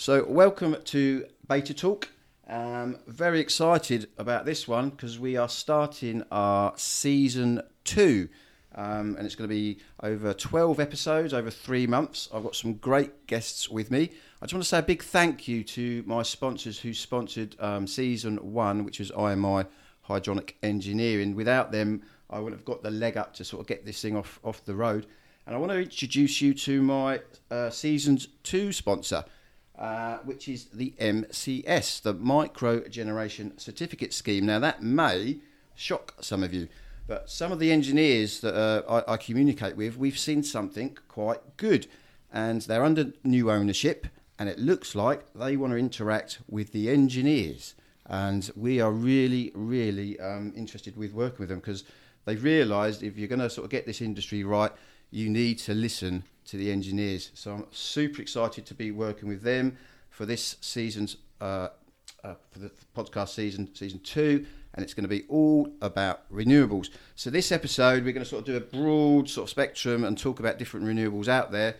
So welcome to Beta Talk. Very excited about this one because we are starting our season 2. And it's going to be over 12 episodes, over 3 months. I've got some great guests with me. I just want to say a big thank you to my sponsors who sponsored season 1, which was IMI Hydronic Engineering. Without them, I wouldn't have got the leg up to sort of get this thing off the road. And I want to introduce you to my season 2 sponsor, which is the MCS, the Micro Generation Certificate Scheme. Now, that may shock some of you, but some of the engineers that I communicate with, we've seen something quite good. And they're under new ownership, and it looks like they want to interact with the engineers. And we are really, really interested with working with them because they've realised if you're going to sort of get this industry right, you need to listen to the engineers. So I'm super excited to be working with them for this season's, for the podcast season 2, and it's going to be all about renewables. So this episode, we're going to sort of do a broad sort of spectrum and talk about different renewables out there.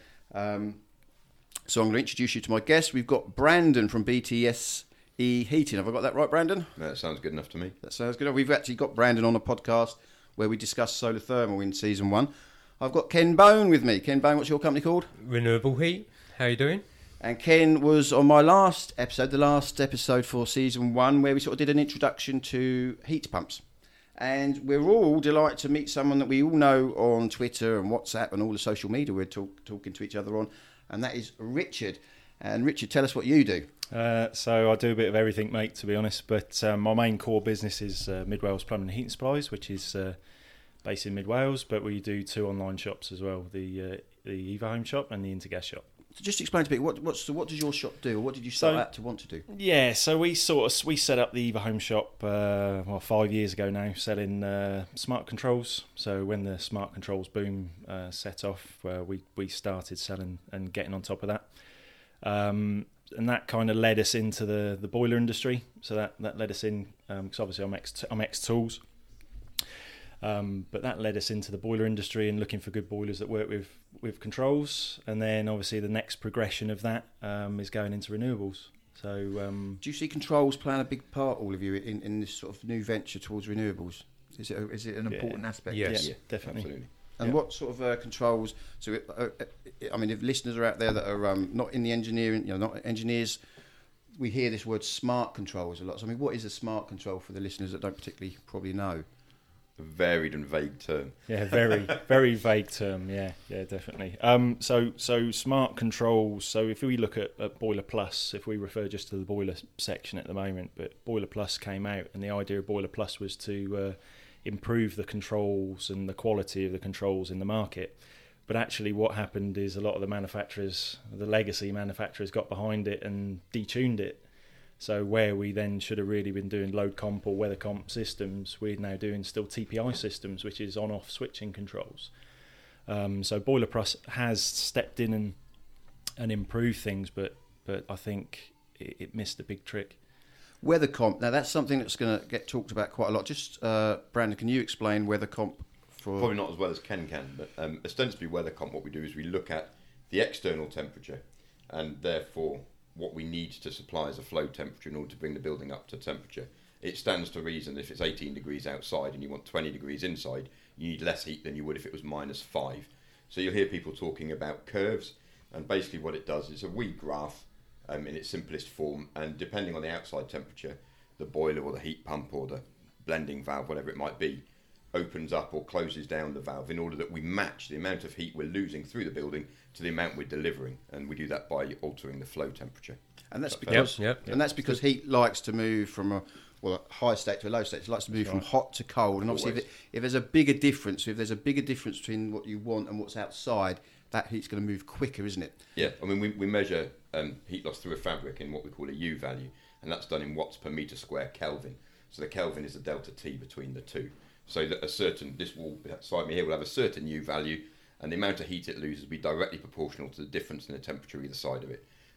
So I'm going to introduce you to my guest. We've got Brandon from BTSE Heating. Have I got that right, Brandon? No, that sounds good enough to me. That sounds good. We've actually got Brandon on a podcast where we discuss solar thermal in season 1. I've got Ken Bone with me. Ken Bone, what's your company called? Renewable Heat. How are you doing? And Ken was on my last episode, the last episode for season 1, where we sort of did an introduction to heat pumps. And we're all delighted to meet someone that we all know on Twitter and WhatsApp and all the social media we're talking to each other on, and that is Richard. And Richard, tell us what you do. So I do a bit of everything, mate, to be honest. But my main core business is Mid Wales Plumbing and Heating Supplies, which is based in Mid Wales. But we do 2 online shops as well: the Eva Home shop and the Intergas shop. So just explain to me what does your shop do, or what did you start out to want to do? Yeah, so we set up the Eva Home shop 5 years ago now, selling smart controls. So when the smart controls boom set off, we started selling and getting on top of that. And that kind of led us into the boiler industry. So that led us in, because obviously I'm ex-tools. But that led us into the boiler industry and looking for good boilers that work with controls. And then obviously the next progression of that is going into renewables. So do you see controls playing a big part, all of you, in this sort of new venture towards renewables? Is it an important aspect? Yes, yeah, definitely. Absolutely. And what sort of controls? So, I mean, if listeners are out there that are not in the engineering, not engineers, we hear this word smart controls a lot. So, I mean, what is a smart control for the listeners that don't particularly probably know? A varied and vague term. Yeah, very, very vague term. Yeah, definitely. So smart controls. So if we look at Boiler Plus, if we refer just to the boiler section at the moment, but Boiler Plus came out, and the idea of Boiler Plus was to improve the controls and the quality of the controls in the market. But actually what happened is a lot of the manufacturers, the legacy manufacturers, got behind it and detuned it. So where we then should have really been doing load comp or weather comp systems, we're now doing still TPI systems, which is on-off switching controls. So Boiler Plus has stepped in and improved things, but I think it missed a big trick. Weather comp. Now that's something that's going to get talked about quite a lot. Just Brandon, can you explain weather comp? Probably not as well as Ken can, but ostensibly weather comp, what we do is we look at the external temperature and therefore what we need to supply as a flow temperature in order to bring the building up to temperature. It stands to reason if it's 18 degrees outside and you want 20 degrees inside, you need less heat than you would if it was -5. So you'll hear people talking about curves, and basically what it does is a wee graph in its simplest form, and depending on the outside temperature, the boiler or the heat pump or the blending valve, whatever it might be, opens up or closes down the valve in order that we match the amount of heat we're losing through the building to the amount we're delivering, and we do that by altering the flow temperature. And that's because heat likes to move from a high state to a low state. It likes to move from hot to cold, and obviously if there's a bigger difference, between what you want and what's outside, that heat's going to move quicker, isn't it? Yeah, I mean we measure heat loss through a fabric in what we call a U value, and that's done in watts per metre square Kelvin. So the Kelvin is the delta T between the two. So that this wall beside me here will have a certain U value, and the amount of heat it loses will be directly proportional to the difference in the temperature either side of it.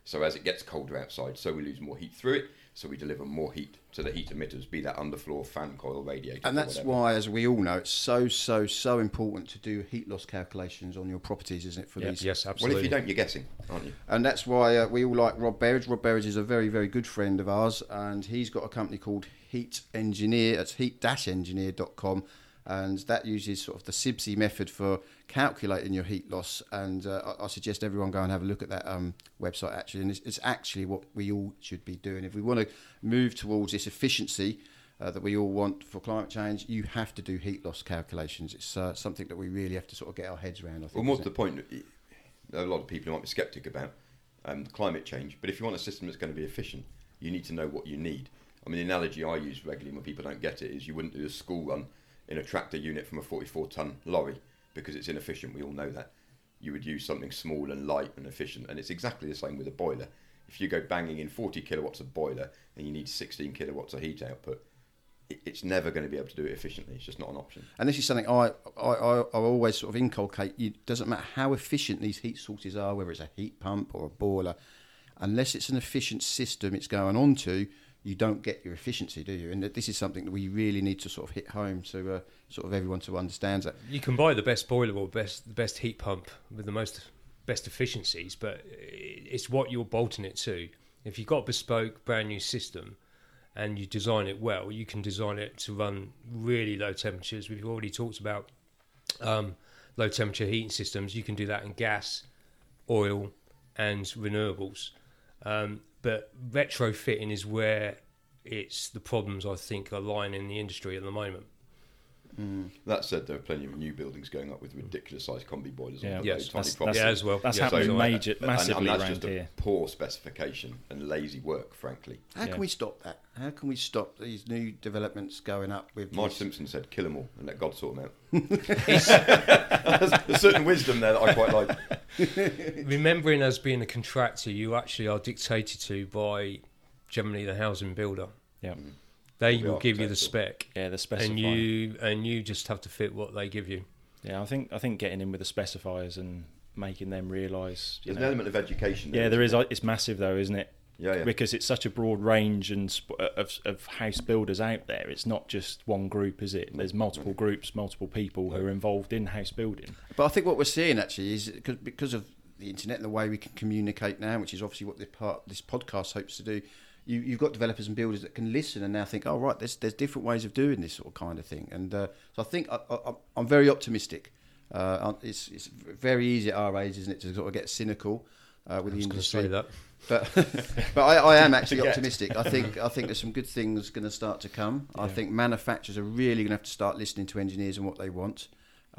So as it gets colder outside, so we lose more heat through it. So we deliver more heat to the heat emitters, be that underfloor, fan coil, radiator. And that's why, as we all know, it's so important to do heat loss calculations on your properties, isn't it? For these. Yes, Well, absolutely. if you don't, you're guessing, aren't you? And that's why we all like Rob Berridge. Rob Berridge is a very, very good friend of ours, and he's got a company called Heat Engineer. It's heat-engineer.com, and that uses sort of the SIBSI method for calculating your heat loss. And I suggest everyone go and have a look at that website, actually. And it's actually what we all should be doing. If we want to move towards this efficiency that we all want for climate change, you have to do heat loss calculations. It's something that we really have to sort of get our heads around, I think. Well, more to the point, a lot of people might be sceptic about climate change, but if you want a system that's going to be efficient, you need to know what you need. I mean, the analogy I use regularly when people don't get it is you wouldn't do a school run in a tractor unit from a 44-ton lorry because it's inefficient. We all know that. You would use something small and light and efficient, and it's exactly the same with a boiler. If you go banging in 40 kilowatts of boiler and you need 16 kilowatts of heat output, it's never going to be able to do it efficiently. It's just not an option. And this is something I always sort of inculcate. It doesn't matter how efficient these heat sources are, whether it's a heat pump or a boiler, unless it's an efficient system it's going on to, you don't get your efficiency, do you? And this is something that we really need to sort of hit home, so sort of everyone to understand that. You can buy the best boiler or the best heat pump with the best efficiencies, but it's what you're bolting it to. If you've got a bespoke, brand new system and you design it well, you can design it to run really low temperatures. We've already talked about low temperature heating systems. You can do that in gas, oil, and renewables. But retrofitting is where it's the problems, I think, are lying in the industry at the moment. That said, there are plenty of new buildings going up with ridiculous sized combi boilers. Yeah, on yes, tiny that's properties. as well. That's Yeah. happening So, massively and that's around just here. a poor specification and lazy work, frankly. How can we stop that? How can we stop these new developments going up with... Marge Simpson said, kill them all and let God sort them out. There's a certain wisdom there that I quite like. Remembering as being a contractor, you actually are dictated to by generally the housing builder. Yeah, They The will give you the architect, spec, yeah, the specifier. and you just have to fit what they give you. Yeah, I think getting in with the specifiers and making them realise. There's an element of education there. Yeah, there is. It's massive though, isn't it? Yeah. Because it's such a broad range of house builders out there. It's not just one group, is it? There's multiple groups, multiple people who are involved in house building. But I think what we're seeing actually is because of the internet and the way we can communicate now, which is obviously what this podcast hopes to do. You've got developers and builders that can listen and now think, oh right, there's different ways of doing this sort of kind of thing. And so I think I'm very optimistic. It's very easy at our age, isn't it, to sort of get cynical with the industry. Say that. But I am actually optimistic. I think there's some good things going to start to come. I think manufacturers are really going to have to start listening to engineers and what they want.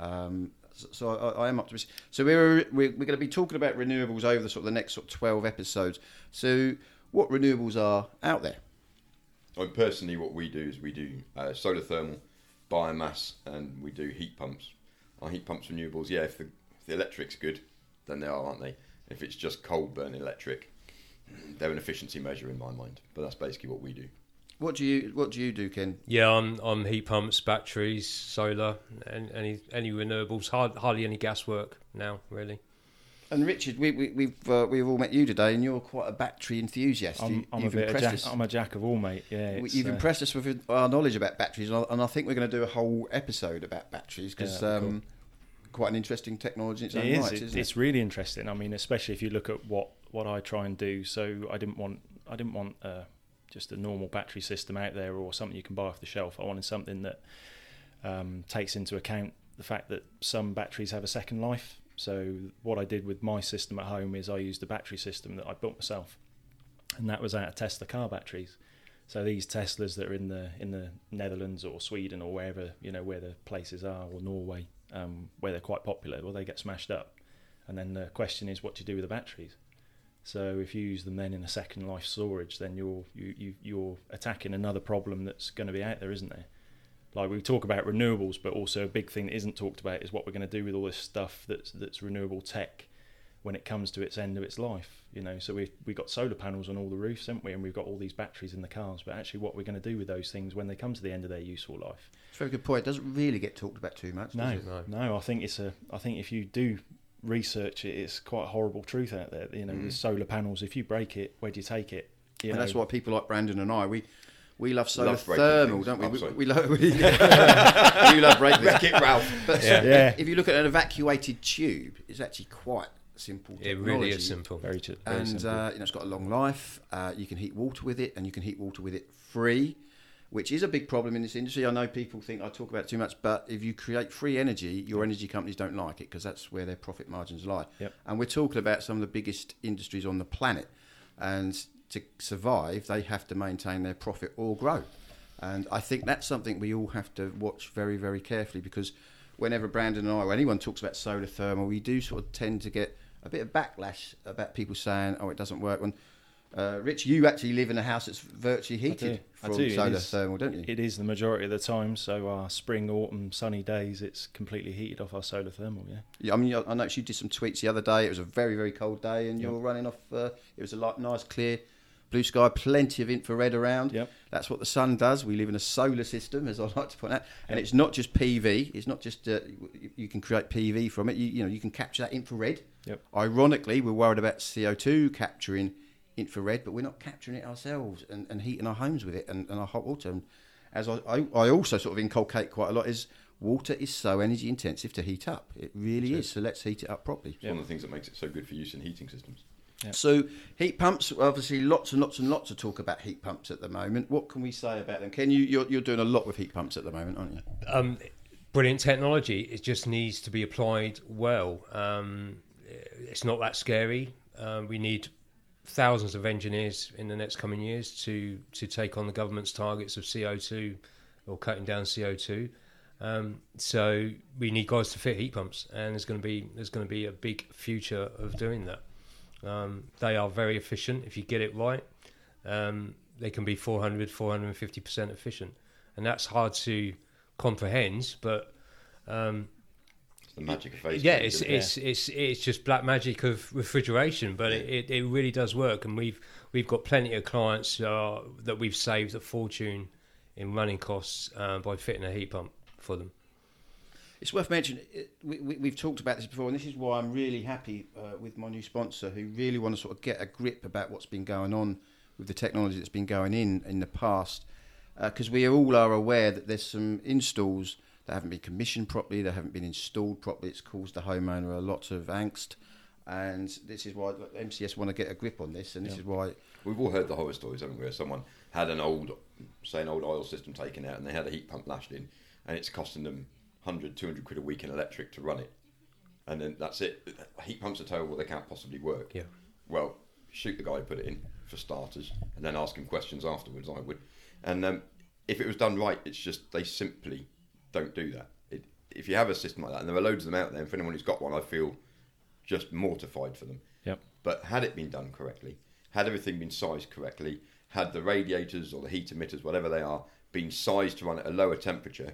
So I am optimistic. So we're going to be talking about renewables over the sort of the next sort of 12 episodes. So what renewables are out there? Personally, what we do is we do solar thermal, biomass, and we do heat pumps. Our heat pumps renewables, yeah, if the electric's good, then they are, aren't they? If it's just coal burn electric, they're an efficiency measure in my mind. But that's basically what we do. What do you do, Ken? Yeah, I'm heat pumps, batteries, solar, and any renewables. Hardly any gas work now, really. And Richard, we've all met you today, and you're quite a battery enthusiast. I'm a jack of all, mate. Yeah, You've impressed us with our knowledge about batteries, and I think we're going to do a whole episode about batteries because cool. Quite an interesting technology in its own It is. right, isn't it? It's really interesting. I mean, especially if you look at what I try and do. So I didn't want just a normal battery system out there or something you can buy off the shelf. I wanted something that takes into account the fact that some batteries have a second life. So what I did with my system at home is I used a battery system that I built myself, and that was out of Tesla car batteries. So these Teslas that are in the Netherlands or Sweden or wherever, where the places are, or Norway, where they're quite popular, well, they get smashed up. And then the question is, what do you do with the batteries? So if you use them then in a second life storage, then you're attacking another problem that's going to be out there, isn't there? Like we talk about renewables, but also a big thing that isn't talked about is what we're going to do with all this stuff that's renewable tech when it comes to its end of its life. So we got solar panels on all the roofs, haven't we? And we've got all these batteries in the cars. But actually, what we're going to do with those things when they come to the end of their useful life? It's a very good point. It doesn't really get talked about too much. Does it? No. I think if you do research it, it's quite a horrible truth out there. You know, with solar panels, if you break it, where do you take it? You And know, that's why people like Brandon and I, we love solar Love breaking thermal, things. don't we? Oh, sorry. We love you love breaking Wreck things. it, Ralph. But Yeah. if you look at an evacuated tube, it's actually quite simple It technology. really is simple. very And simple. it's got a long life. You can heat water with it, and you can heat water with it free, which is a big problem in this industry. I know people think I talk about it too much, but if you create free energy, your energy companies don't like it because that's where their profit margins lie. Yep. And we're talking about some of the biggest industries on the planet, and to survive, they have to maintain their profit or grow. And I think that's something we all have to watch very, very carefully, because whenever Brandon and I, or anyone talks about solar thermal, we do sort of tend to get a bit of backlash about people saying, oh, it doesn't work. When Rich, you actually live in a house that's virtually heated I from do. solar thermal, don't you? It is the majority of the time. So our spring, autumn, sunny days, it's completely heated off our solar thermal. Yeah. Yeah, I mean, I noticed you did some tweets the other day. It was a very, very cold day, and you were running off. It was a nice, clear blue sky, plenty of infrared around. Yep. That's what the sun does. We live in a solar system, as I like to point out, and it's not just PV. It's not just you can create PV from it. You can capture that infrared. Yep. Ironically, we're worried about CO2 capturing infrared, but we're not capturing it ourselves and heating our homes with it and our hot water. And as I also sort of inculcate quite a lot is water is so energy intensive to heat up. It really is. So let's heat it up properly. It's one of the things that makes it so good for use in heating systems. Yeah. So heat pumps, obviously lots and lots and lots of talk about heat pumps at the moment. What can we say about them? Ken, you're doing a lot with heat pumps at the moment, aren't you? Brilliant technology. It just needs to be applied well. It's not that scary. We need thousands of engineers in the next coming years to take on the government's targets of CO2 or cutting down CO2. So we need guys to fit heat pumps, and there's going to be a big future of doing that. They are very efficient if you get it right. They can be 450% efficient, and that's hard to comprehend. But It's the magic of phase. yeah, change, it's just black magic of refrigeration, but it really does work, and we've got plenty of clients that we've saved a fortune in running costs by fitting a heat pump for them. It's worth mentioning, we've talked about this before, and this is why I'm really happy with my new sponsor, who really want to sort of get a grip about what's been going on with the technology that's been going in the past, because we all are aware that there's some installs that haven't been commissioned properly, that haven't been installed properly. It's caused the homeowner a lot of angst, and this is why MCS want to get a grip on this, and this is why... We've all heard the horror stories, haven't we, where someone had an old oil system taken out and they had a heat pump lashed in, and it's costing them 100, 200 quid a week in electric to run it. And then that's it. Heat pumps are terrible, they can't possibly work. Yeah. Well, shoot the guy who put it in, for starters, and then ask him questions afterwards, I would. And if it was done right, it's just they simply don't do that. If you have a system like that, and there are loads of them out there, and for anyone who's got one, I feel just mortified for them. Yep. But had it been done correctly, had everything been sized correctly, had the radiators or the heat emitters, whatever they are, been sized to run at a lower temperature,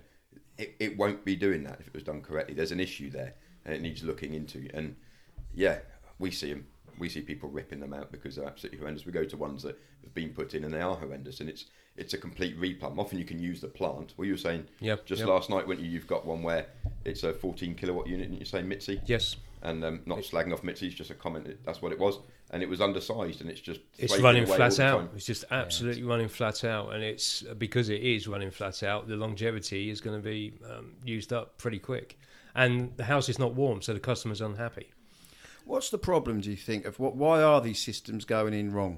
it won't be doing that if it was done correctly. There's an issue there, and it needs looking into. And yeah, we see them. We see people ripping them out because they're absolutely horrendous. We go to ones that have been put in and they are horrendous, and it's a complete replumb. Often you can use the plant. Well, you were saying last night, weren't you? You've got one where it's a 14 kilowatt unit, and you're saying Mitzi? Yes. And not slagging off Mitzi, it's just a comment. That's what it was, and it was undersized, and it's running away flat all the out. time. It's just absolutely running flat out, and it's because it is running flat out. The longevity is going to be used up pretty quick, and the house is not warm, so the customer's unhappy. What's the problem, do you think, of why are these systems going in wrong?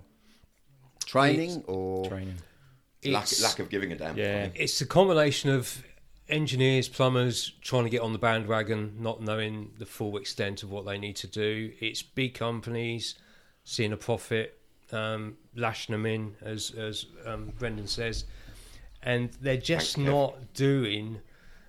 Training or... Training. Lack of giving a damn. Yeah. It's a combination of engineers, plumbers trying to get on the bandwagon, not knowing the full extent of what they need to do. It's big companies seeing a profit, lashing them in, as Brendan says, and they're just not doing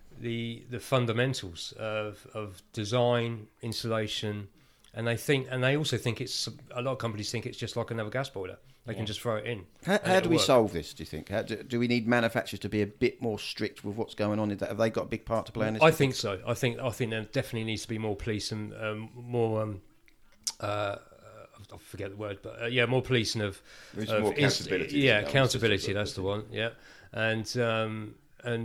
the fundamentals of design, installation. And they also think it's a lot of companies think it's just like another gas boiler. They can just throw it in. How do we solve this, do you think? Do we need manufacturers to be a bit more strict with what's going on? Have they got a big part to play in this? I think so. I think there definitely needs to be more police and more. I forget the word, but more policing of more accountability. Accountability. That's the one. Yeah, and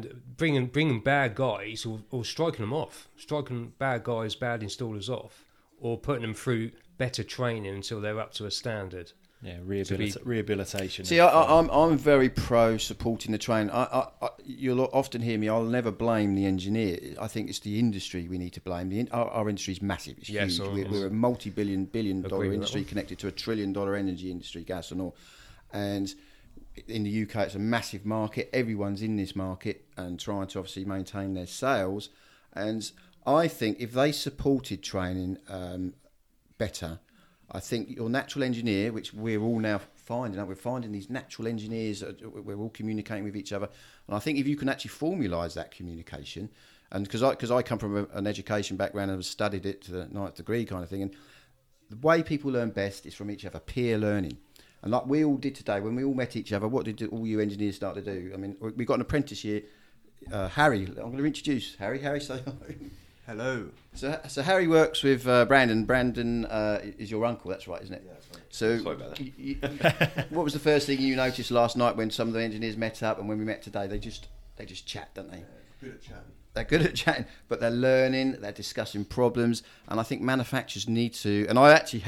bringing bad guys or striking them off, striking bad guys, bad installers off, or putting them through better training until they're up to a standard. Yeah, rehabilitation. See, I'm very pro supporting the training. You'll often hear me. I'll never blame the engineer. I think it's the industry we need to blame. Our industry is massive. It's huge. We're a billion dollar industry connected to $1 trillion energy industry, gas and oil. And in the UK, it's a massive market. Everyone's in this market and trying to obviously maintain their sales. And I think if they supported training better, I think your natural engineer, which we're all now finding, we're finding these natural engineers, we're all communicating with each other. And I think if you can actually formalise that communication, and because I come from an education background and have studied it to the 9th degree kind of thing, and the way people learn best is from each other, peer learning. And like we all did today, when we all met each other, what did all you engineers start to do? I mean, we got an apprentice here, Harry. I'm going to introduce Harry. Harry, say hello. Hello. So Harry works with Brandon. Brandon is your uncle, that's right, isn't it? Yeah, that's right. So Sorry about that. what was the first thing you noticed last night when some of the engineers met up, and when we met today? They just chat, don't they? Good at chatting. They're good at chatting, but they're learning, they're discussing problems, and I think manufacturers need to. And I actually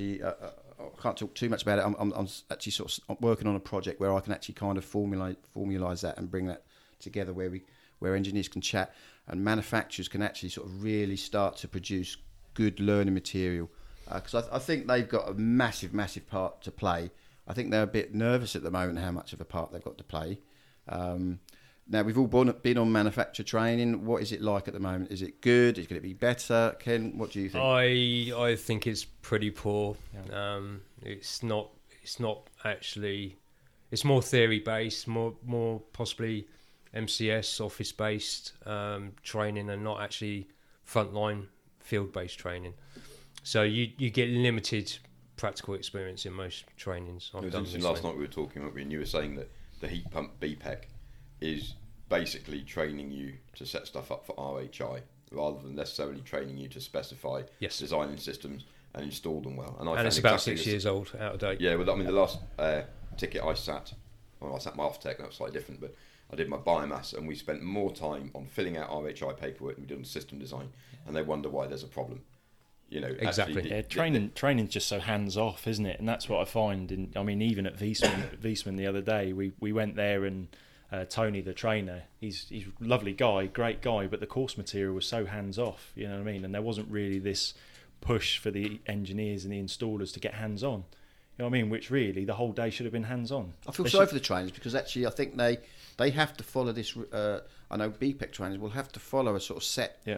I can't talk too much about it. I'm actually sort of working on a project where I can actually kind of formulise that and bring that together, where engineers can chat and manufacturers can actually sort of really start to produce good learning material. Because I think they've got a massive part to play. I think they're a bit nervous at the moment how much of a part they've got to play. Now, we've all been on manufacturer training. What is it like at the moment? Is it good? Is it going to be better? Ken, what do you think? I think it's pretty poor. Yeah. It's not actually. It's more theory based, more possibly MCS office based training, and not actually frontline field based training. So you get limited practical experience in most trainings. It was interesting last night we were talking about, and you were saying that the heat pump BPEC is basically training you to set stuff up for RHI rather than necessarily training you to specify designing systems and install them well. And it's about 6 years old, out of date. Yeah, well, I mean, the last ticket I sat my Oftech, that was slightly different, but I did my biomass, and we spent more time on filling out RHI paperwork than we did on system design, and they wonder why there's a problem. You know, exactly. Training's just so hands off, isn't it? And that's what I find. Even at Wiesmann the other day, we went there, and Tony, the trainer, he's a lovely guy, great guy, but the course material was so hands off. You know what I mean? And there wasn't really this push for the engineers and the installers to get hands on. You know what I mean? Which really, the whole day should have been hands on. I feel sorry for the trainers, because actually I think they have to follow this. I know BPEC trainers will have to follow a sort of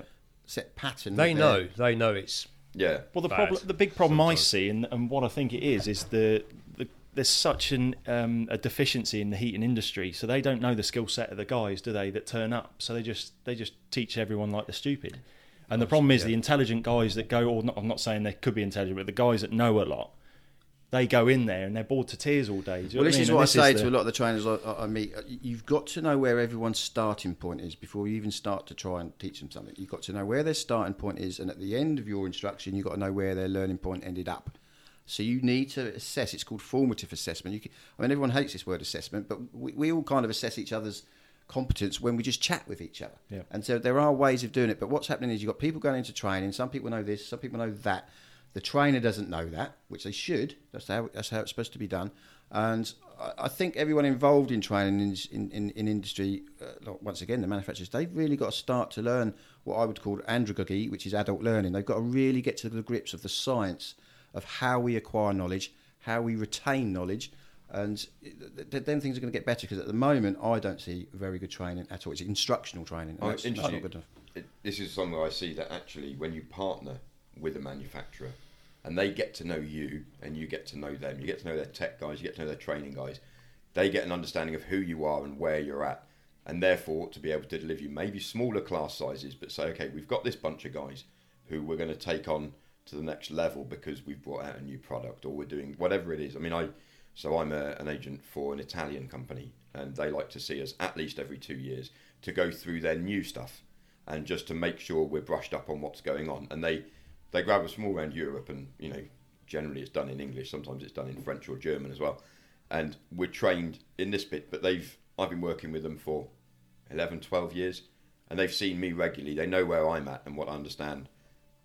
set pattern. They know it's. Yeah. Well, the big problem I see, and what I think it is there's such a deficiency in the heating industry, so they don't know the skill set of the guys, do they, that turn up? So they just teach everyone like they're stupid. And the problem is the intelligent guys that go, or not, I'm not saying they could be intelligent, but the guys that know a lot, they go in there and they're bored to tears all day. Well, this is what I say to a lot of the trainers I meet. You've got to know where everyone's starting point is before you even start to try and teach them something. You've got to know where their starting point is, and at the end of your instruction, you've got to know where their learning point ended up. So you need to assess. It's called formative assessment. Everyone hates this word assessment, but we all kind of assess each other's competence when we just chat with each other. Yeah. And so there are ways of doing it. But what's happening is you've got people going into training. Some people know this, some people know that. The trainer doesn't know that, which they should. That's how it's supposed to be done. And I think everyone involved in training in industry, once again, the manufacturers, they've really got to start to learn what I would call andragogy, which is adult learning. They've got to really get to the grips of the science of how we acquire knowledge, how we retain knowledge, and then things are going to get better, because at the moment I don't see very good training at all. It's instructional training. And that's not good enough. This is somewhere I see that actually when you partner with a manufacturer and they get to know you and you get to know them, you get to know their tech guys, you get to know their training guys, they get an understanding of who you are and where you're at, and therefore to be able to deliver you maybe smaller class sizes, but say, okay, we've got this bunch of guys who we're going to take on to the next level because we've brought out a new product, or we're doing whatever it is. I mean, I'm an agent for an Italian company, and they like to see us at least every 2 years to go through their new stuff and just to make sure we're brushed up on what's going on. And they grab us from all around Europe, and generally it's done in English, sometimes it's done in French or German as well, and we're trained in this bit. But I've been working with them for 11, 12 years, and they've seen me regularly. They know where I'm at and what I understand,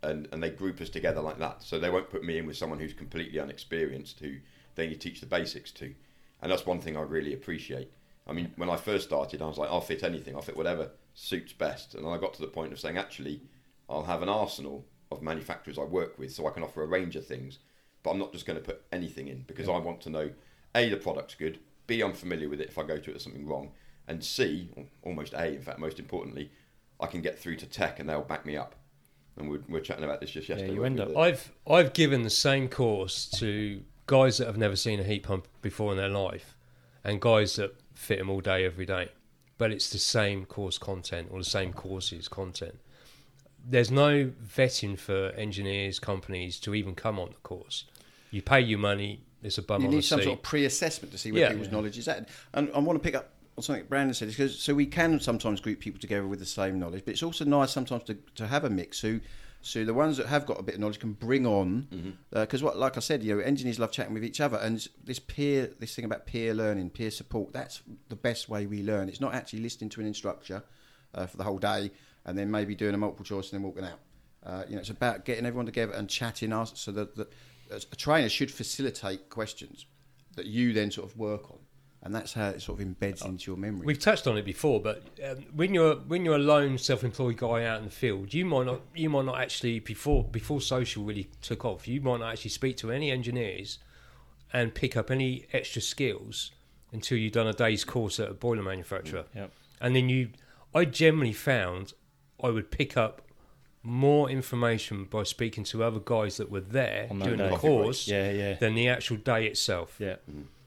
and they group us together like that. So they won't put me in with someone who's completely unexperienced, who they need to teach the basics to. And that's one thing I really appreciate. I mean, when I first started, I was like, I'll fit anything, I'll fit whatever suits best. And I got to the point of saying, actually, I'll have an arsenal of manufacturers I work with so I can offer a range of things, but I'm not just going to put anything in, because I want to know, A, the product's good, B, I'm familiar with it if I go to it, there's something wrong, and C, almost A, in fact, most importantly, I can get through to tech and they'll back me up. And we're chatting about this just yesterday. Yeah, you end up. I've given the same course to guys that have never seen a heat pump before in their life, and guys that fit them all day, every day. But it's the same course content, or the same courses content. There's no vetting for engineers, companies to even come on the course. You pay your money, it's a bum You on the need some seat. sort of pre-assessment to see where people's knowledge is at. And I want to pick up on something Brandon said, because so we can sometimes group people together with the same knowledge, but it's also nice sometimes to have a mix. So the ones that have got a bit of knowledge can bring on, because like I said, engineers love chatting with each other, and this thing about peer learning, peer support, that's the best way we learn. It's not actually listening to an instructor for the whole day and then maybe doing a multiple choice and then walking out. It's about getting everyone together and chatting, so that a trainer should facilitate questions that you then sort of work on. And that's how it sort of embeds into your memory. We've touched on it before, but when you're a lone self-employed guy out in the field, you might not actually before social really took off. You might not actually speak to any engineers and pick up any extra skills until you've done a day's course at a boiler manufacturer. Yep. And then I generally found I would pick up more information by speaking to other guys that were there doing the course than the actual day itself. Yeah.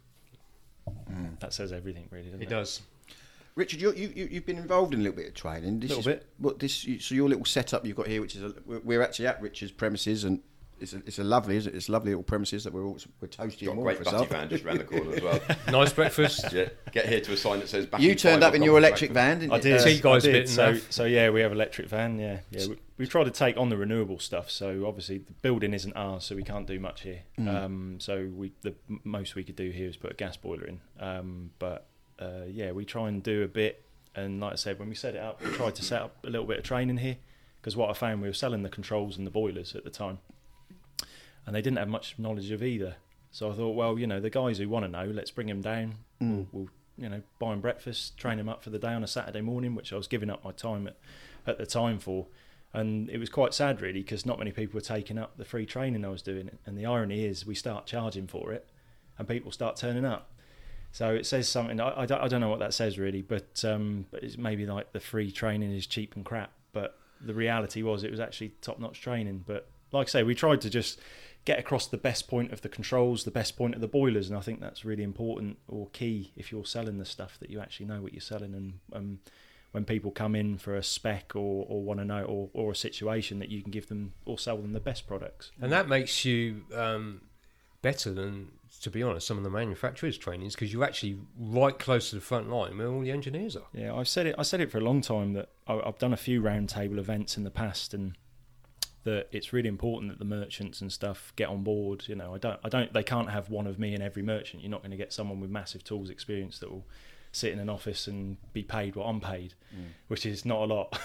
That says everything, really, doesn't it? It does. Richard, you've been involved in a little bit of training. A little bit. So your little setup you've got here, which is we're actually at Richard's premises, and it's a lovely, isn't it? It's lovely little premises that we're toasty Got and a warm great for butty ourselves. van just around the corner as well. Nice breakfast. Yeah, get here to a sign that says back You in turned time, up in I've your got electric van, breakfast. didn't you? I did. See, guys, I bit did. So, enough. so yeah, we have electric van. Yeah. We've tried to take on the renewable stuff. So obviously the building isn't ours, so we can't do much here. So the most we could do here is put a gas boiler in. But we try and do a bit. And like I said, when we set it up, we tried to set up a little bit of training here, because what I found, we were selling the controls and the boilers at the time, and they didn't have much knowledge of either. So I thought, well, the guys who want to know, let's bring them down. We'll buy them breakfast, train them up for the day on a Saturday morning, which I was giving up my time at the time for. And it was quite sad, really, because not many people were taking up the free training I was doing. And the irony is, we start charging for it, and people start turning up. So it says something. I don't know what that says, really, but it's maybe like the free training is cheap and crap. But the reality was, it was actually top-notch training. But like I say, we tried to just get across the best point of the controls, the best point of the boilers, and I think that's really important or key if you're selling the stuff, that you actually know what you're selling. And when people come in for a spec or want to know or a situation, that you can give them or sell them the best products. And that makes you better than, to be honest, some of the manufacturers' trainings, because you're actually right close to the front line where all the engineers are. Yeah, I said it for a long time, that I've done a few roundtable events in the past, and that it's really important that the merchants and stuff get on board. They can't have one of me in every merchant. You're not going to get someone with massive tools experience that will sit in an office and be paid what I'm paid, which is not a lot.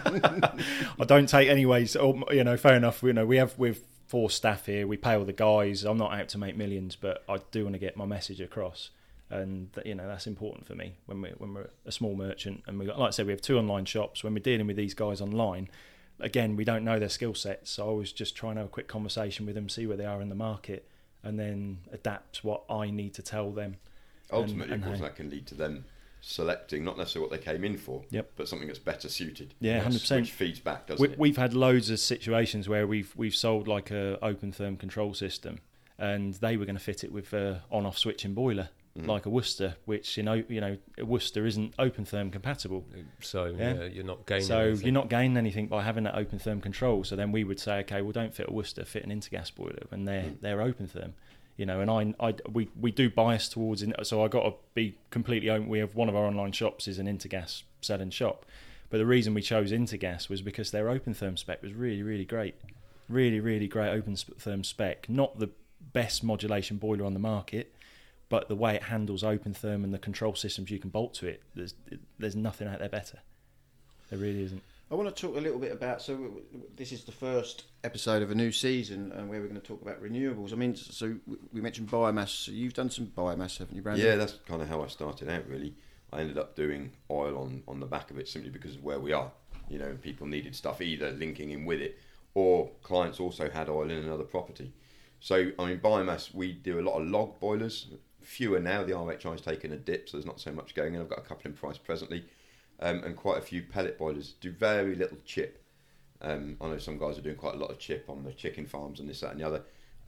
I don't take anyways. Fair enough. We've 4 staff here. We pay all the guys. I'm not out to make millions, but I do want to get my message across, and that's important for me when we're a small merchant. And like I said, we have 2 online shops. When we're dealing with these guys online, again, we don't know their skill sets, so I was just trying to have a quick conversation with them, see where they are in the market, and then adapt what I need to tell them. Ultimately, of course, that can lead to them selecting not necessarily what they came in for, but something that's better suited. Yeah, 100%. Which feeds back, doesn't it? We've had loads of situations where we've sold like a open therm control system, and they were going to fit it with a on-off switching boiler, like a Worcester, which Worcester isn't open therm compatible. So you're not gaining. So anything. you're not gaining anything by having that open therm control. So then we would say, okay, well, don't fit a Worcester, fit an Intergas boiler, and they're open therm. And we do bias towards it. So I got to be completely open. We have one of our online shops is an Intergas selling shop, but the reason we chose Intergas was because their open therm spec was really, really great, really, really great open therm spec. Not the best modulation boiler on the market, but the way it handles open therm and the control systems you can bolt to it, there's nothing out there better. There really isn't. I want to talk a little bit about, this is the first episode of a new season where we're going to talk about renewables. I mean, so we mentioned biomass. So you've done some biomass, haven't you, Brandon? Yeah, that's kind of how I started out, really. I ended up doing oil on the back of it simply because of where we are. You know, people needed stuff either linking in with it, or clients also had oil in another property. So, I mean, biomass, we do a lot of log boilers. Fewer now. The RHI's taken a dip, so there's not so much going in. I've got a couple in price presently. And quite a few pellet boilers. Do very little chip. I know some guys are doing quite a lot of chip on the chicken farms and this, that and the other.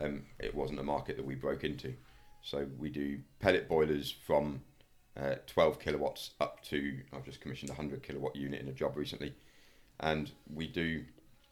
It wasn't a market that we broke into. So we do pellet boilers from 12 kilowatts up to, I've just commissioned a 100 kilowatt unit in a job recently. And we do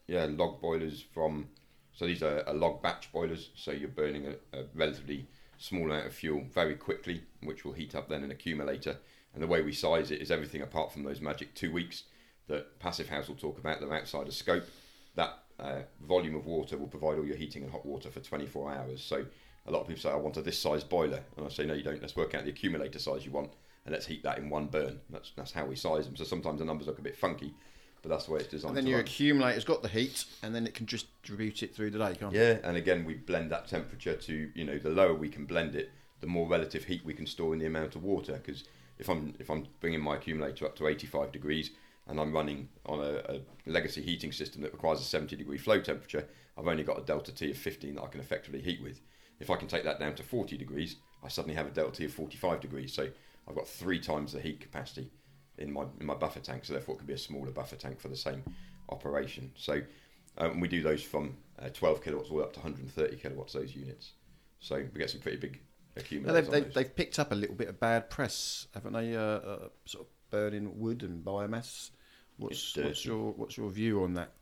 log boilers from, so these are log batch boilers, so you're burning a relatively small amount of fuel very quickly, which will heat up then an accumulator. And the way we size it is everything apart from those magic 2 weeks that Passive House will talk about, they're outside of scope. That volume of water will provide all your heating and hot water for 24 hours. So a lot of people say, I want a this size boiler. And I say, no, you don't. Let's work out the accumulator size you want and let's heat that in one burn. That's how we size them. So sometimes the numbers look a bit funky, but that's the way it's designed. And then your accumulator's got the heat, and then it can just distribute it through the day, can't it? Yeah, and again, we blend that temperature to, the lower we can blend it, the more relative heat we can store in the amount of water. Because if I'm bringing my accumulator up to 85 degrees and I'm running on a legacy heating system that requires a 70 degree flow temperature, I've only got a delta T of 15 that I can effectively heat with. If I can take that down to 40 degrees, I suddenly have a delta T of 45 degrees. So I've got 3 times the heat capacity in my buffer tank. So therefore it could be a smaller buffer tank for the same operation. So we do those from 12 kilowatts all the way up to 130 kilowatts, those units. So we get some pretty big accumulators. They've picked up a little bit of bad press, haven't they? Sort of burning wood and biomass. What's your view on that?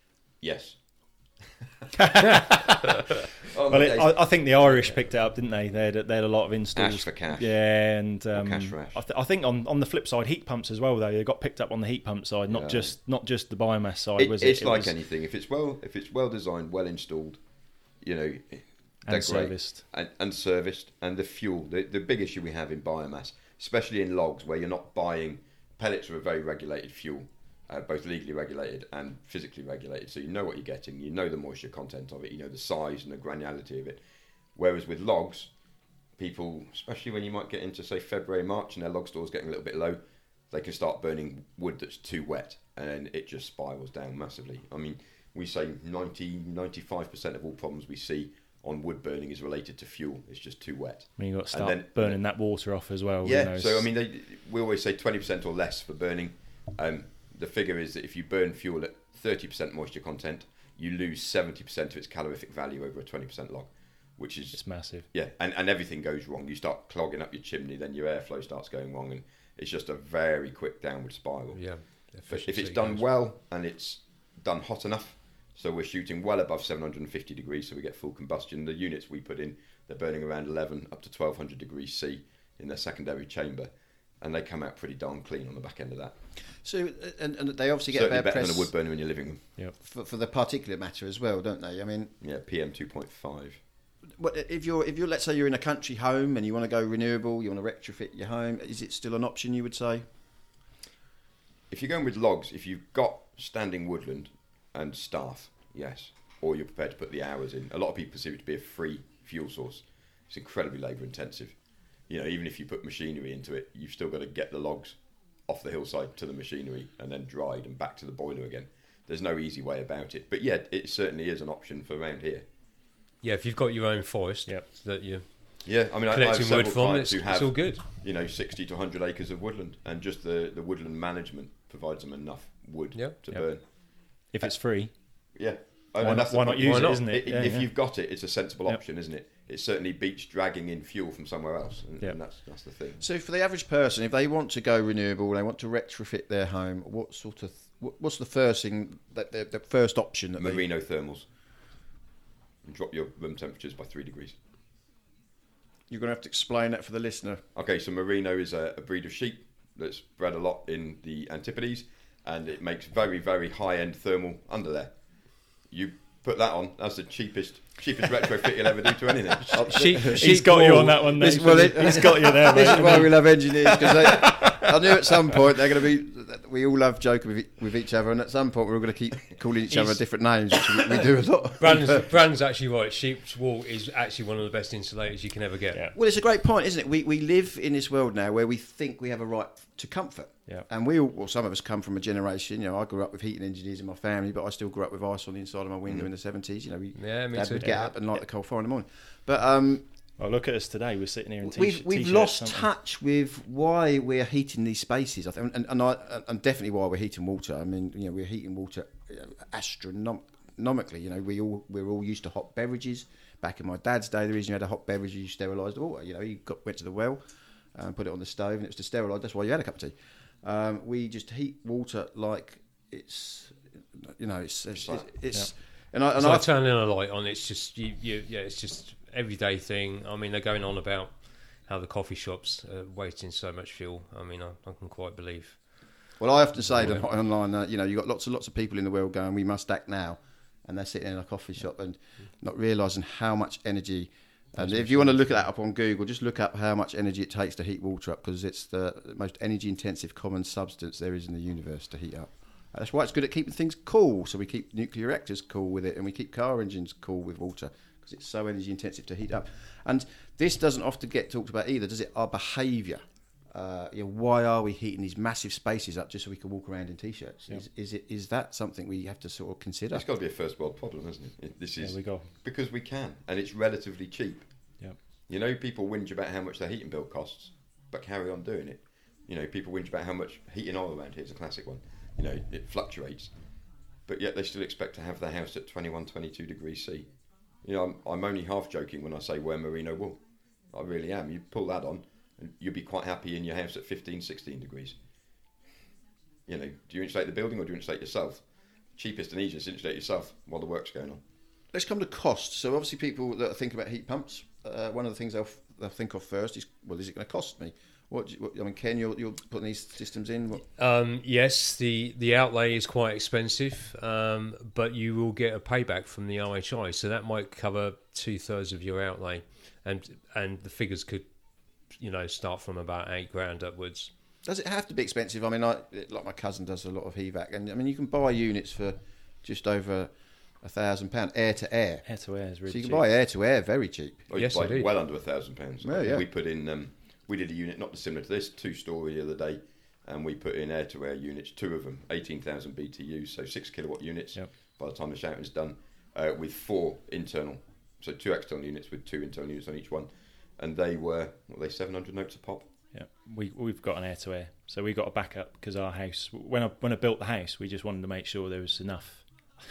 Yes. I think the Irish picked it up, didn't they? They had a lot of installs. Ash for cash. Yeah, and cash for ash. I think on the flip side, heat pumps as well. Though they got picked up on the heat pump side, not just the biomass side. It's like anything. If it's well designed, well installed, and serviced and serviced, and the fuel. The big issue we have in biomass, especially in logs, where you're not buying pellets, are a very regulated fuel. Both legally regulated and physically regulated, so you know what you're getting, you know the moisture content of it, you know the size and the granularity of it. Whereas with logs, people, especially when you might get into say February, March and their log store's getting a little bit low, they can start burning wood that's too wet and it just spirals down massively. I mean, we say 90-95% of all problems we see on wood burning is related to fuel. It's just too wet. I mean, you've got to start burning that water off as well. Yeah, so I mean, we always say 20% or less for burning. The figure is that if you burn fuel at 30% moisture content, you lose 70% of its calorific value over a 20% log, which is... It's massive. Yeah, and everything goes wrong. You start clogging up your chimney, then your airflow starts going wrong, and it's just a very quick downward spiral. Yeah. But if it's done well, and it's done hot enough, so we're shooting well above 750 degrees, so we get full combustion. The units we put in, they're burning around 11 up to 1200 degrees C in their secondary chamber. And they come out pretty darn clean on the back end of that. So, and they obviously get certainly a bad better press than a wood burner in your living room. Yep. For the particulate matter as well, don't they? I mean, yeah, PM 2.5. If you're let's say you're in a country home and you want to go renewable, you want to retrofit your home, is it still an option? You would say? If you're going with logs, if you've got standing woodland and staff, yes, or you're prepared to put the hours in. A lot of people perceive it to be a free fuel source. It's incredibly labour intensive. Even if you put machinery into it, you've still got to get the logs off the hillside to the machinery and then dried and back to the boiler again. There's no easy way about it. But yeah, it certainly is an option for around here. Yeah, if you've got your own forest that you I mean, collecting wood from, it's all good. 60 to 100 acres of woodland, and just the woodland management provides them enough wood to burn. If it's free. Yeah. Why not use it, isn't it? If you've got it, it's a sensible option, isn't it? It certainly beats dragging in fuel from somewhere else, and that's the thing. So for the average person, if they want to go renewable, they want to retrofit their home, what's the first thing, the first option? Merino thermals. And drop your room temperatures by 3 degrees. You're going to have to explain that for the listener. Okay, so Merino is a breed of sheep that's bred a lot in the Antipodes, and it makes very, very high-end thermal under there. You put that on, that's the cheapest retrofit you'll ever do to anything. He's got you on that one. He's got you there. This is why we love engineers, because I knew at some point they're going to be. We all love joking with each other, and at some point we're all going to keep calling each other different names, which we do a lot. Brandon's actually right. Sheep's wool is actually one of the best insulators you can ever get. Yeah. Well, it's a great point, isn't it? We live in this world now where we think we have a right to comfort. Yeah. And some of us come from a generation. I grew up with heating engineers in my family, but I still grew up with ice on the inside of my window in the 70s. Me Dad too. would get up and light the coal fire in the morning. But Well, look at us today. We're sitting here in we've t-shirts, lost aren't we? touch with why we're heating these spaces. I think, and definitely why we're heating water. I mean, we're heating water astronomically. We're all used to hot beverages. Back in my dad's day, the reason you had a hot beverage, you sterilised the water. You went to the well, and put it on the stove, and it was to sterilise. That's why you had a cup of tea. We just heat water like it's. And I turning a light on. It's just it's just everyday thing. I mean, they're going on about how the coffee shops are wasting so much fuel. I mean, I can quite believe. Well, I often say that online, you've got lots of people in the world going, we must act now, and they're sitting in a coffee shop and not realising how much energy. And if you want to look at that up on Google, just look up how much energy it takes to heat water up, because it's the most energy-intensive common substance there is in the universe to heat up. That's why it's good at keeping things cool. So we keep nuclear reactors cool with it, and we keep car engines cool with water, because it's so energy-intensive to heat up. And this doesn't often get talked about either, does it? Our behaviour. Why are we heating these massive spaces up just so we can walk around in t-shirts? Yeah. Is that something we have to sort of consider? It's got to be a first world problem, hasn't it? This is we go. Because we can, and it's relatively cheap. Yeah. People whinge about how much their heating bill costs, but carry on doing it. People whinge about how much heating oil around here is a classic one. It fluctuates, but yet they still expect to have their house at 21, 22 degrees C. I'm only half joking when I say wear merino wool. I really am. You pull that on, and you'll be quite happy in your house at 15, 16 degrees. Do you insulate the building or do you insulate yourself? Cheapest and easiest, insulate yourself while the work's going on. Let's come to cost. So obviously people that think about heat pumps, one of the things they'll think of first is, well, is it going to cost me? Ken, you're putting these systems in? Yes, the outlay is quite expensive, but you will get a payback from the RHI, so that might cover 2/3 of your outlay, and the figures could, start from about $8,000 upwards. Does it have to be expensive? I mean, like my cousin does a lot of HVAC, and I mean you can buy units for just over £1,000 air to air. Air to air is really cheap. So you can cheap. buy air to air very cheap. Yes, buy indeed. well under £1,000. Well, yeah. We put in. We did a unit not dissimilar to this, 2-story the other day, and we put in air-to-air units, 2 of them, 18,000 BTUs, so 6 kilowatt units. Yep. By the time the shouting's done, with 4 internal, so 2 external units with 2 internal units on each one, and they were 700 notes a pop. Yeah, we've got an air to air, so we got a backup because our house. When I built the house, we just wanted to make sure there was enough.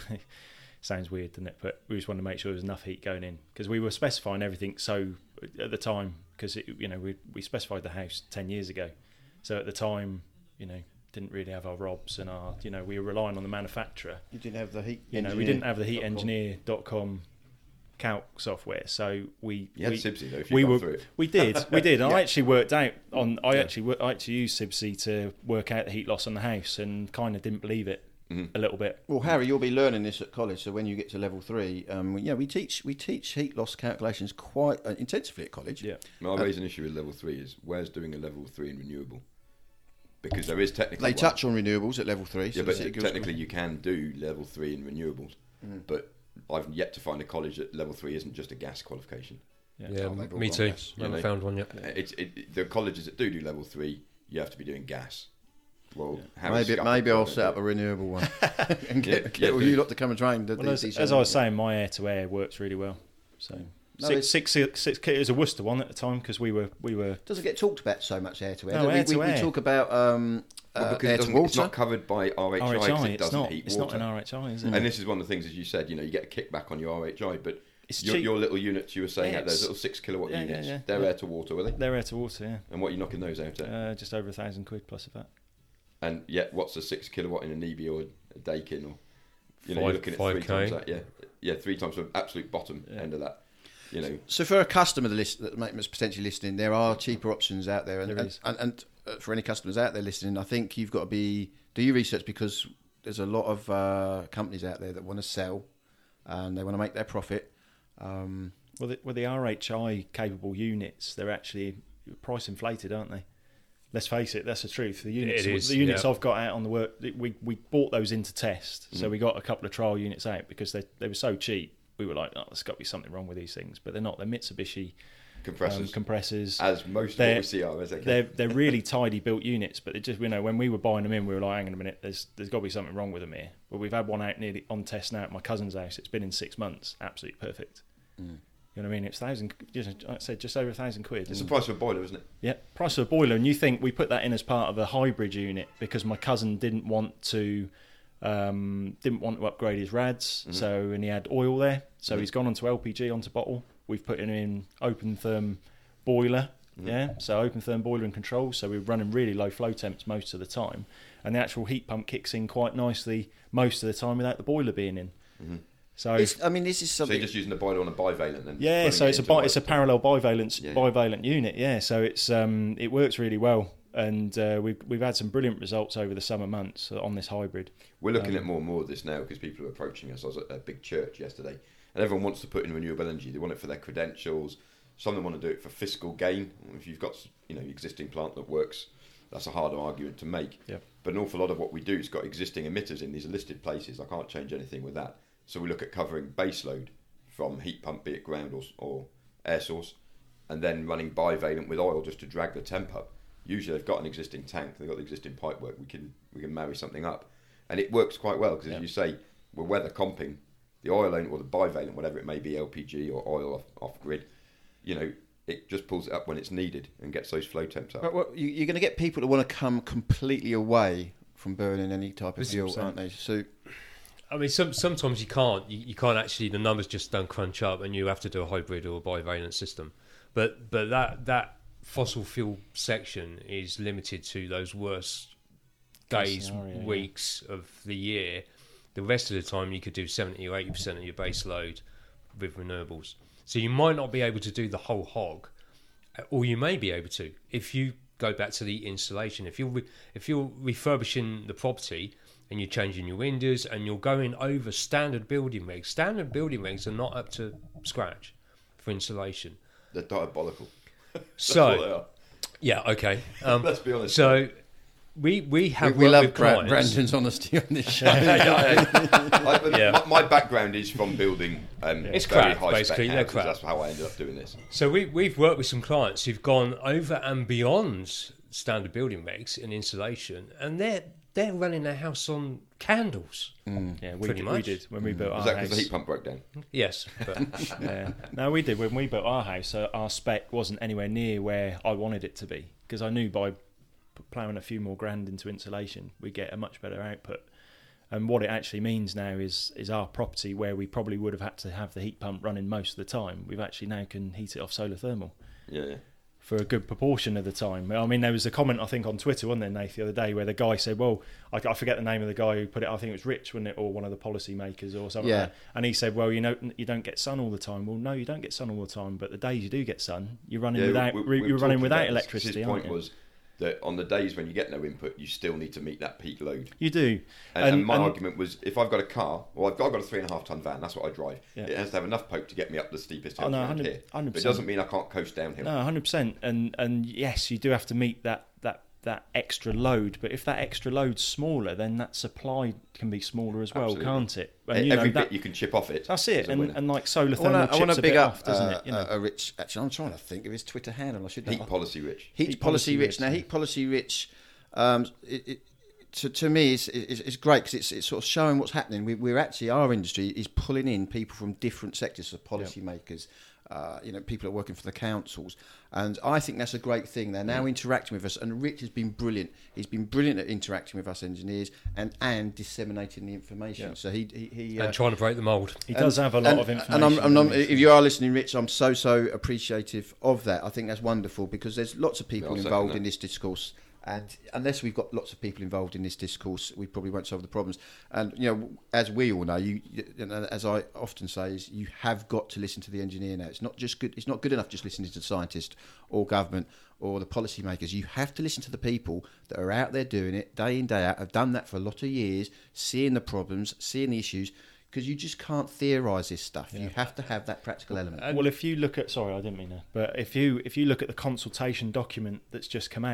Sounds weird, doesn't it? But we just wanted to make sure there was enough heat going in, because we were specifying everything. So at the time, because we specified the house 10 years ago, so at the time, didn't really have our ROBs and our, we were relying on the manufacturer. You didn't have the heat. We didn't have the heatengineer.com calc software, so you had Sibsy though. If you got through it. we did. And Yeah. I actually worked out on. I actually used Sibsy to work out the heat loss on the house, and kind of didn't believe it a little bit. Well, Harry, you'll be learning this at college. So when you get to level 3, we teach heat loss calculations quite intensively at college. Yeah. I raise an issue with level 3 is where's doing a level 3 in renewable, because there is technically They touch on renewables at level 3. So but technically you can do level 3 in renewables, but I've yet to find a college that level 3 isn't just a gas qualification. Yeah, they've all me gone too. gas. Haven't found one yet. The colleges that do level 3, you have to be doing gas. Well, Harry's maybe I'll set up a renewable one and get all you lot to come and train. As I was saying, my air to air works really well. So six. It was a Worcester one at the time because we were. Doesn't get talked about so much air to air. No, air to air. We talk about because air to water. it's not covered by RHI. 'Cause it doesn't heat It's water. not an RHI, is it? And this is one of the things, as you said, you get a kickback on your RHI, but It's your cheap. little units you were saying Yeah, out those little 6 kilowatt yeah, units, yeah. they're air to water, were they? They're air to water, yeah. And what are you knocking those out at? Just over £1,000 plus of that. And yet, what's a 6 kilowatt in a Nebia or a Daikin, or you're looking at 5K. 3 times that, yeah, 3 times the absolute bottom end of that. So for a customer that might be potentially listening, there are cheaper options out there, There is. and for any customers out there listening, I think you've got to do your research, because there's a lot of companies out there that want to sell and they want to make their profit. Well, the RHI capable units, they're actually price inflated, aren't they? let's face it, that's the truth. The units, It is, the units yeah. I've got out on the work, we bought those into test. So we got a couple of trial units out because they were so cheap. We were like, oh, there's got to be something wrong with these things, but they're not. They're Mitsubishi compressors. As most of what we see are, They're really tidy built units, but it just, when we were buying them in, we were like, hang on a minute, there's got to be something wrong with them here. But we've had one out nearly on test now at my cousin's house. It's been in 6 months, absolutely perfect. You know what I mean? It's like I said, just over £1,000. It's the price of a boiler, isn't it? Yeah, price of a boiler. And you think we put that in as part of a hybrid unit because my cousin didn't want to upgrade his rads, and he had oil there, so he's gone onto LPG, onto bottle. We've put him in open therm boiler, so open therm boiler and control. So we're running really low flow temps most of the time, and the actual heat pump kicks in quite nicely most of the time without the boiler being in. So this is So something. you're just using the boiler on a bivalent then? yeah, so it's a parallel bivalent unit. Yeah, so it's it works really well, and we've had some brilliant results over the summer months on this hybrid. We're looking at more and more of this now because people are approaching us. I was at a big church yesterday, and everyone wants to put in renewable energy. They want it for their credentials. Some of them want to do it for fiscal gain. If you've got existing plant that works, that's a harder argument to make. Yep. But an awful lot of what we do has got existing emitters in these are listed places. I can't change anything with that. So we look at covering base load from heat pump, be it ground or air source, and then running bivalent with oil just to drag the temp up. Usually they've got an existing tank, they've got the existing pipe work. We can marry something up, and it works quite well because as you say, we're weather comping the oil or the bivalent, whatever it may be, LPG or oil off grid. It just pulls it up when it's needed and gets those flow temps up. But you're going to get people that want to come completely away from burning any type of fuel, 100%. aren't they? So I mean, sometimes you can't. You can't actually. The numbers just don't crunch up, and you have to do a hybrid or a bivalent system. But that fossil fuel section is limited to those worst days, scenario, weeks of the year. The rest of the time, you could do 70 or 80% of your base load with renewables. So you might not be able to do the whole hog, or you may be able to if you go back to the installation. If you're refurbishing the property and you're changing your windows and you're going over standard building regs. Standard building regs are not up to scratch for insulation. They're diabolical. So, That's what they are. yeah, okay. Let's be honest. So we have we worked love with clients. Brandon's honesty on this show. Yeah. My background is from building It's very crap, high basically. spec They're houses. crap. That's how I ended up doing this. So we've worked with some clients who've gone over and beyond standard building regs in insulation, and they're running their house on candles. Yeah, we Pretty did, much. when we built Was our that because house. the heat pump broke down? Yes, but Yeah. No, we did. When we built our house, our spec wasn't anywhere near where I wanted it to be because I knew by ploughing a few more grand into insulation, we get a much better output. And what it actually means now is our property where we probably would have had to have the heat pump running most of the time. We've actually now can heat it off solar thermal Yeah. for a good proportion of the time. I mean, there was a comment I think on Twitter, wasn't there, Nath, the other day, where the guy said, "Well, I forget the name of the guy who put it. I think it was Rich, wasn't it, or one of the policy makers or something." Yeah. Like that. And he said, "Well, you don't get sun all the time." Well, no, you don't get sun all the time, but the days you do get sun, you're running without we were you're running talking without about this. electricity. His aren't point you? was that on the days when you get no input, you still need to meet that peak load. You do. And my argument was, if I've got a car, I've got a 3.5 ton van, that's what I drive. Yeah. It has to have enough poke to get me up the steepest hills no, around 100%. here. But it doesn't mean I can't coast downhill. No, 100%. And yes, you do have to meet that extra load. But if that extra load's smaller, then that supply can be smaller as well, Absolutely. can't it? And Every bit you can chip off it. That's it. is a winner. And like solar I thermal want chips to a big bit up off, doesn't it? You know? a Rich. Actually, I'm trying to think of his Twitter handle. I should know. Heat Policy Rich. Heat Policy Rich. Now, Heat Policy Rich, to me, is great because it's sort of showing what's happening. We're actually, our industry is pulling in people from different sectors, so policymakers, people that are working for the councils. And I think that's a great thing. They're now interacting with us, and Rich has been brilliant. He's been brilliant at interacting with us engineers and disseminating the information. Yeah. So he and trying to break the mould. He does have a lot of information. And if you are listening, Rich, I'm so appreciative of that. I think that's wonderful because there's lots of people I'll second involved that. in this discourse. And unless we've got lots of people involved in this discourse, we probably won't solve the problems. And as we all know, as I often say, is you have got to listen to the engineer now. It's not just good. It's not good enough just listening to the scientist or government or the policymakers. You have to listen to the people that are out there doing it day in, day out. Have done that for a lot of years, seeing the problems, seeing the issues. Because you just can't theorise this stuff. Yeah. You have to have that practical element. Well, if you look at, sorry, I didn't mean that, but if you look at the consultation document that's just come out,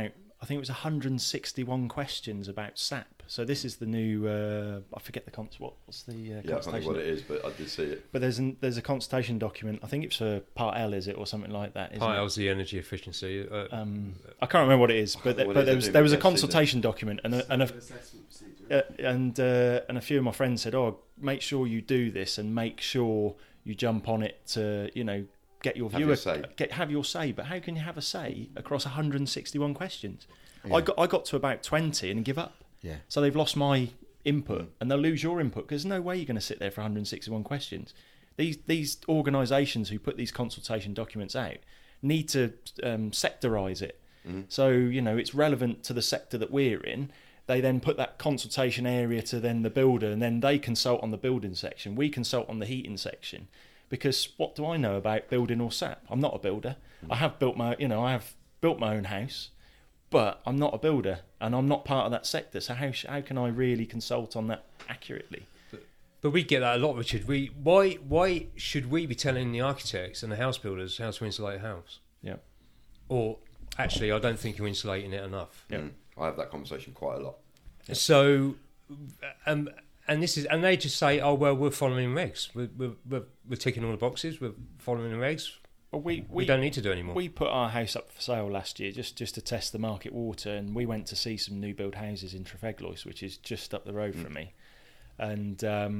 I think it was 161 questions about SAP. So this is the new. I forget the what's the Yeah, I don't know consultation. what it is, but I did see it. But there's a consultation document. I think it's for Part L, is it, or something like that? Isn't Part it? L's the energy efficiency. I can't remember what it is, but What but is it? there was a Yes, consultation document, and assessment procedure. and a few of my friends said, "Oh, make sure you do this, and make sure you jump on it to get your Have viewer your say. have your say." But how can you have a say across 161 questions? Yeah. I got to about 20 and give up. Yeah. So they've lost my input, and they'll lose your input because there's no way you're going to sit there for 161 questions. These organisations who put these consultation documents out need to sectorise it. So it's relevant to the sector that we're in. They then put that consultation area to then the builder, and then they consult on the building section. We consult on the heating section, because what do I know about building or SAP? I'm not a builder. I have built my own house, but I'm not a builder, and I'm not part of that sector. So how can I really consult on that accurately? But we get that a lot, Richard. Why should we be telling the architects and the house builders how to insulate a house? Yeah. Or actually, I don't think you're insulating it enough. Yeah. I have that conversation quite a lot. So, and they just say, "Oh well, we're following regs. We're ticking all the boxes. We're following the regs. Well, We don't need to do anymore." We put our house up for sale last year just to test the market water, and we went to see some new build houses in Trefeglois, which is just up the road from me, and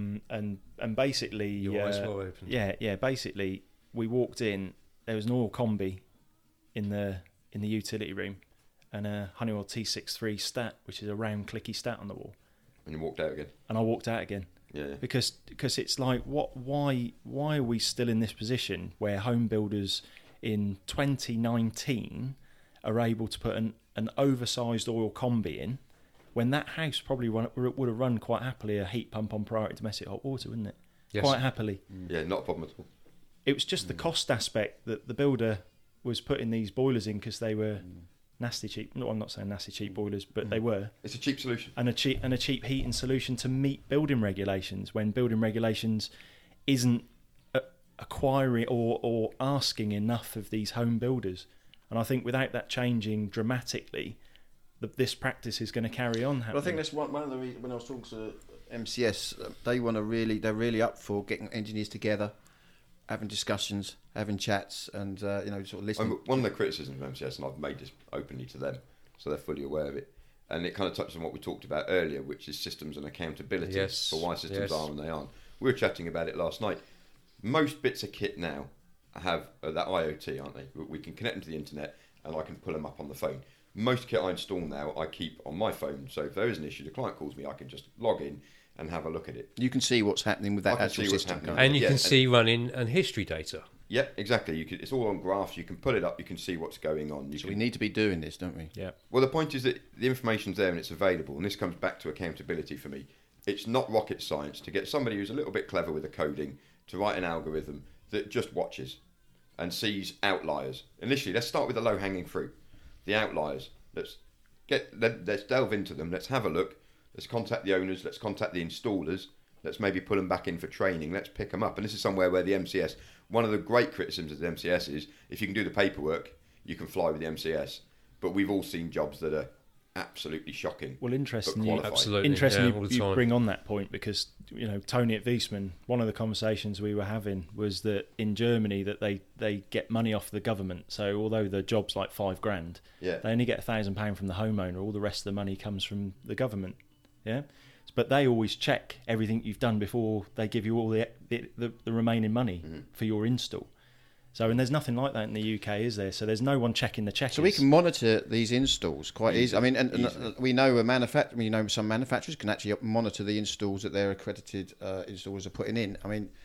basically Your eyes were open. yeah. Basically, we walked in. There was an oil combi in the utility room, and a Honeywell T63 stat, which is a round clicky stat on the wall. And you walked out again. And I walked out again. Yeah. Because it's like, why are we still in this position where home builders in 2019 are able to put an oversized oil combi in, when that house probably would have run quite happily a heat pump on priority domestic hot water, wouldn't it? Yes. Quite happily. Yeah, not a problem at all. It was just the cost aspect that the builder was putting these boilers in because they were nasty cheap. No, I'm not saying nasty cheap boilers, but they were. It's a cheap solution. And a cheap heating solution to meet building regulations, when building regulations isn't acquiring or asking enough of these home builders. And I think without that changing dramatically, this practice is going to carry on happening. But I think that's one of the reasons when I was talking to MCS, they're really up for getting engineers together, having discussions, having chats, and sort of listening. One of the criticisms of MCS, and I've made this openly to them, so they're fully aware of it, and it kind of touches on what we talked about earlier, which is systems and accountability Yes. for why systems Yes. are and they aren't. We were chatting about it last night. Most bits of kit now have that IoT, aren't they? We can connect them to the internet, and I can pull them up on the phone. Most kit I install now, I keep on my phone, so if there is an issue, the client calls me, I can just log in and have a look at it. You can see what's happening with that I can actual see what's system. happening. can't And you Yeah, can and- see running and history data. Yeah, exactly. It's all on graphs. You can pull it up. You can see what's going on. So we need to be doing this, don't we? Yeah. Well, the point is that the information's there and it's available, and this comes back to accountability for me. It's not rocket science to get somebody who's a little bit clever with the coding to write an algorithm that just watches and sees outliers. Initially, let's start with the low-hanging fruit, the outliers. Let's delve into them. Let's have a look. Let's contact the owners. Let's contact the installers. Let's maybe pull them back in for training. Let's pick them up. And this is somewhere where the MCS, one of the great criticisms of the MCS is, if you can do the paperwork, you can fly with the MCS. But we've all seen jobs that are absolutely shocking. Well, but interesting. qualified. Absolutely. Interesting all the you time. bring on that point, because Tony at Wiesmann, one of the conversations we were having was that in Germany that they get money off the government. So although the job's like $5,000, Yeah. they only get £1,000 from the homeowner. All the rest of the money comes from the government. Yeah, but they always check everything you've done before they give you all the remaining money for your install. So, and there's nothing like that in the UK, is there? So there's no one checking the checkers. So we can monitor these installs quite easily. I mean, and Easily. we know some manufacturers can actually monitor the installs that their accredited installers are putting in. I mean,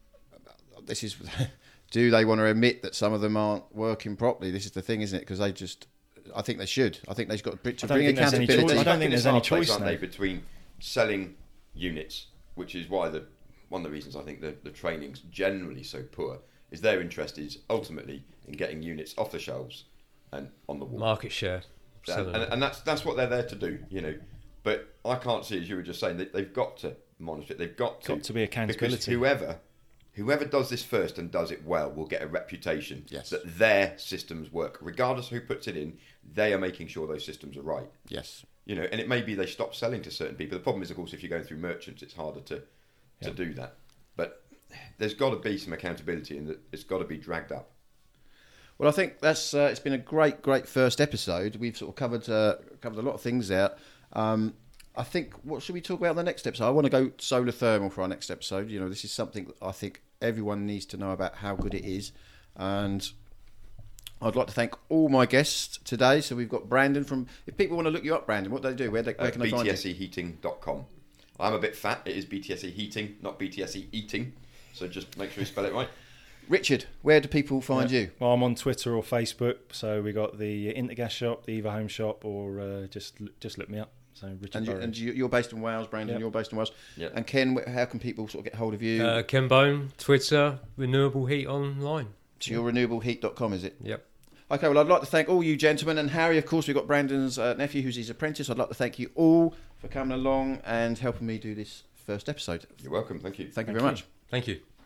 this is. Do they want to admit that some of them aren't working properly? This is the thing, isn't it? Because I think they should. I think they've got to bring think there's any accountability. choice. I don't think there's any choice aren't now. they, between selling units, which is why one of the reasons I think the training's generally so poor, is their interest is ultimately in getting units off the shelves and on the wall. Market share. And that's what they're there to do, But I can't see, as you were just saying, that they've got to monitor it. They've got to be accountability. Because whoever does this first and does it well will get a reputation Yes. that their systems work. Regardless of who puts it in, they are making sure those systems are right. Yes. You know, and it may be they stop selling to certain people. The problem is, of course, if you're going through merchants, it's harder to do that. But there's got to be some accountability, and it's got to be dragged up. Well, I think that's it's been a great first episode. We've sort of covered a lot of things there. I think, what should we talk about in the next episode? I want to go solar thermal for our next episode. You know, this is something that I think everyone needs to know about how good it is. And I'd like to thank all my guests today. So we've got Brandon from... If people want to look you up, Brandon, what do they do? Where can they find you? BTSEheating.com. I'm a bit fat. It is BTSE Heating, not BTSE Eating. So just make sure you spell it right. Richard, where do people find you? Well, I'm on Twitter or Facebook. So we got the Intergas shop, the Eva Home shop, or just look me up. So Richard And you're based in Wales, Brandon. Yep. You're based in Wales. Yep. And Ken, how can people sort of get hold of you? Ken Bone, Twitter, Renewable Heat Online. So you're renewableheat.com, is it? Yep. Okay, well, I'd like to thank all you gentlemen, and Harry, of course. We've got Brandon's nephew, who's his apprentice. I'd like to thank you all for coming along and helping me do this first episode. You're welcome. Thank you. Thank you very much. Thank you.